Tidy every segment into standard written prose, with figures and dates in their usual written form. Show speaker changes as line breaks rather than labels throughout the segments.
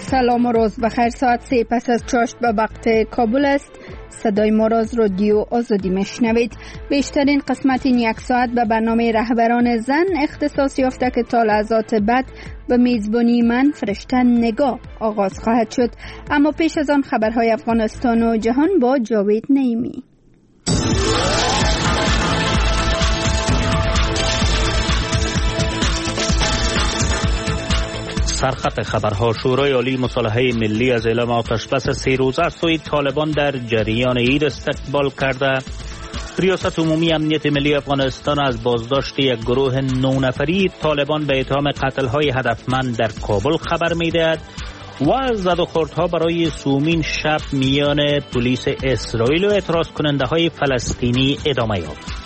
سلام و روز بخیر. ساعت 3 پس از چاشت به وقت کابل است. صدای ما را از رادیو آزادی میشنوید. بیشترین قسمت این یک ساعت به برنامه رهبران زن اختصاص یافته که تا لحظات بعد به میزبانی من فرشته نگاه آغاز خواهد شد. اما پیش از آن خبرهای افغانستان و جهان با جاوید نعیمی.
سرخط خبرها: شورای عالی مصالحه ملی از اعلام آتشبس 3 روزه سوی طالبان در جریان عید استقبال کرده. ریاست عمومی امنیت ملی افغانستان از بازداشت یک گروه 9 نفری طالبان به اتهام قتل‌های هدفمند در کابل خبر می‌دهد و زدوخوردها برای سومین شب میان پلیس اسرائیل و اعتراض کننده‌های فلسطینی ادامه یافت.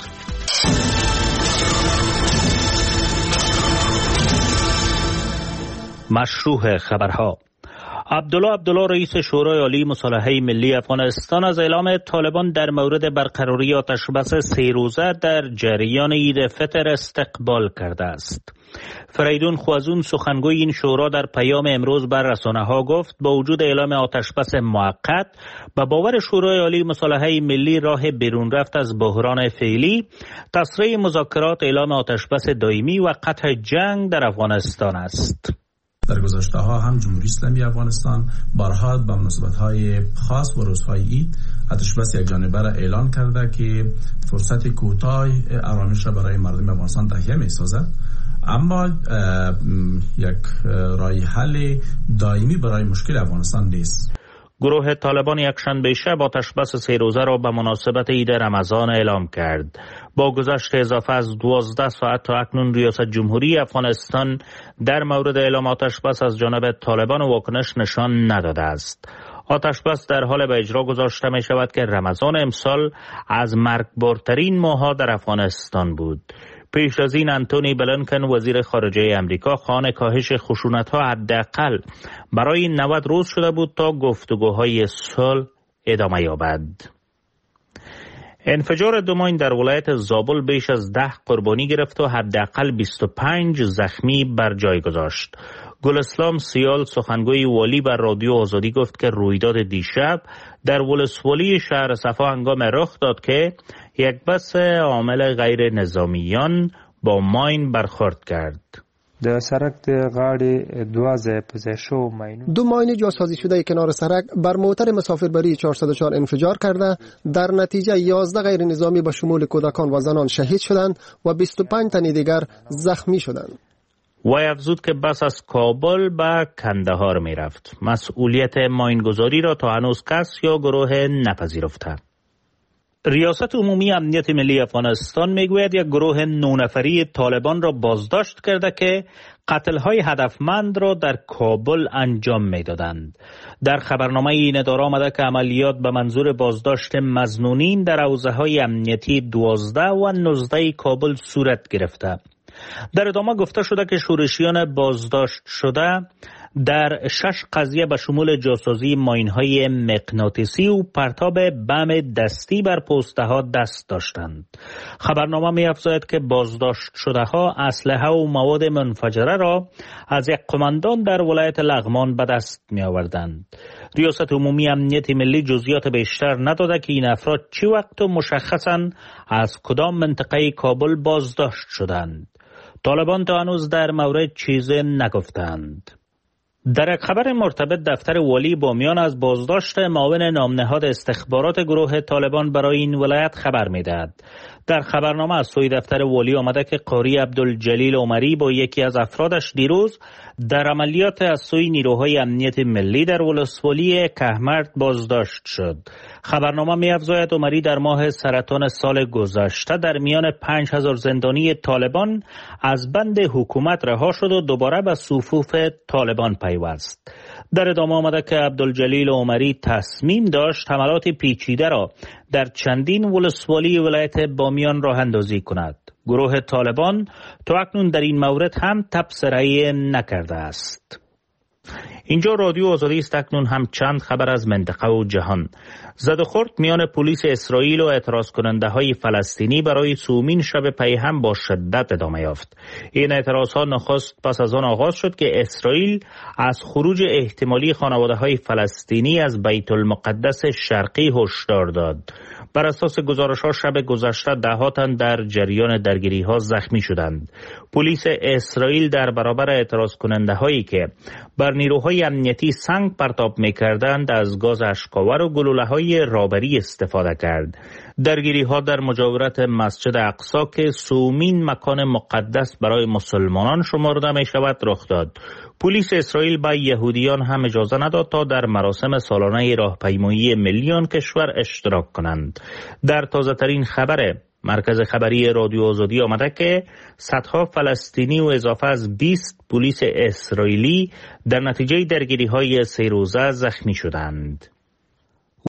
مشروع خبرها: عبدالله رئیس شورای عالی مصالحه ملی افغانستان از اعلام طالبان در مورد برقراری آتشبس 3 روزه در جریان عید فطر استقبال کرده است. فریدون خوازون سخنگوی این شورا در پیام امروز بر رسانه‌ها گفت با وجود اعلام آتشبس موقت با باور شورای عالی مصالحه ملی راه بیرون رفت از بحران فعلی تسریع مذاکرات اعلام آتشبس دائمی و قطع جنگ در افغانستان است.
در گذشته ها هم جمهوری اسلامی افغانستان بارها با مناسبت‌های خاص و روزهای عید آتشبس یک جانبه را اعلان کرده که فرصت کوتاه آرامش را برای مردم افغانستان تهیه می‌سازد، اما یک راه حل دائمی برای مشکل افغانستان نیست.
گروه طالبان یکشنبه شب آتشبس 3 روزه را به مناسبت عید رمضان اعلام کرد. با گذشت اضافه از 12 ساعت تا اکنون ریاست جمهوری افغانستان در مورد اعلام آتشبس از جانب طالبان واکنش نشان نداده است. آتشبس در حال به اجرا گذاشته می شود که رمضان امسال از مرگبارترین ماه‌ها در افغانستان بود. پیش از این انتونی بلینکن وزیر خارجه امریکا خواهان کاهش خشونت‌ها حداقل برای 90 روز شده بود تا گفتگوهای صلح ادامه یابد. انفجار 2 ماین در ولایت زابل بیش از 10 قربانی گرفت و حداقل 25 زخمی بر جای گذاشت. گلاسلام سیال سخنگوی والی بر رادیو آزادی گفت که رویداد دیشب در ولسوالی شهر صفا هنگام رخ داد که یک بس عامل غیر نظامیان با ماین برخورد کرد.
د سرک د غاړې
2 ماین جاسازی شده کنار سرک بر موتر مسافربری 404 انفجار کرده. در نتیجه 11 غیر نظامی به شمول کودکان و زنان شهید شدند و 25 تن دیگر زخمی شدند.
وی افزود که بس از کابل به کندهار می رفت. مسئولیت ماینگذاری را تا هنوز کس یا گروه نپذیرفته. ریاست عمومی امنیت ملی افغانستان میگوید یک گروه 9 نفری طالبان را بازداشت کرده که قتل‌های هدفمند را در کابل انجام میدادند. در خبرنامه این اداره آمده که عملیات به منظور بازداشت مظنونین در حوزه‌های امنیتی 12 و 19 کابل صورت گرفته. در ادامه گفته شده که شورشیان بازداشت شده در 6 قضیه به شمول جاسازی ماین‌های مغناطیسی و پرتاب بم دستی بر پوسته‌ها دست داشتند. خبرنامه می‌افزاید که بازداشت شده‌ها اسلحه و مواد منفجره را از یک قماندان در ولایت لغمان به دست می‌آوردند. ریاست عمومی امنیت ملی جزئیات بیشتر نداده که این افراد چه وقت و مشخصاً از کدام منطقه کابل بازداشت شدند. طالبان تا هنوز در مورد چیزی نگفتند. در یک خبر مرتبط دفتر والی بامیان از بازداشت معاون نامنهاد استخبارات گروه طالبان برای این ولایت خبر می‌دهد. در خبرنامه از سوی دفتر والی آمده که قاری عبدالجلیل عمری با یکی از افرادش دیروز در عملیات از سوی نیروهای امنیت ملی در ولسوالی کهمرد بازداشت شد. خبرنامه می‌افزاید عمری در ماه سرطان سال گذشته در میان 5000 زندانی طالبان از بند حکومت رها شد و دوباره به صفوف طالبان پیوست. در ادامه آمده که عبدالجلیل عمری تصمیم داشت حملات پیچیده را در چندین ولسوالی ولایت بامیان راه اندازی کند. گروه طالبان تا اکنون در این مورد هم تبصره نکرده است. اینجا رادیو آزادی است. اکنون هم چند خبر از منطقه و جهان. زد و خورد میان پلیس اسرائیل و اعتراض کننده های فلسطینی برای سومین شب پیهم با شدت ادامه یافت. این اعتراض ها نخست پس از آن آغاز شد که اسرائیل از خروج احتمالی خانواده های فلسطینی از بیت المقدس شرقی هشدار داد. بر اساس گزارش‌ها شب گذشته ده‌ها تن در جریان درگیری‌ها زخمی شدند. پلیس اسرائیل در برابر اعتراض کننده‌هایی که بر نیروهای امنیتی سنگ پرتاب می‌کردند از گاز اشک‌آور و گلوله‌های رابری استفاده کرد. درگیری‌ها در مجاورت مسجد اقصی که سومین مکان مقدس برای مسلمانان شمرده می‌شود رخ داد. پلیس اسرائیل به یهودیان هم اجازه نداد تا در مراسم سالانه راهپیمایی ملی آن کشور اشتراک کنند. در تازه ترین خبر مرکز خبری رادیو آزادی آمده که صدها فلسطینی و اضافه از 20 پلیس اسرائیلی در نتیجه درگیری‌های 3 روزه زخمی شدند.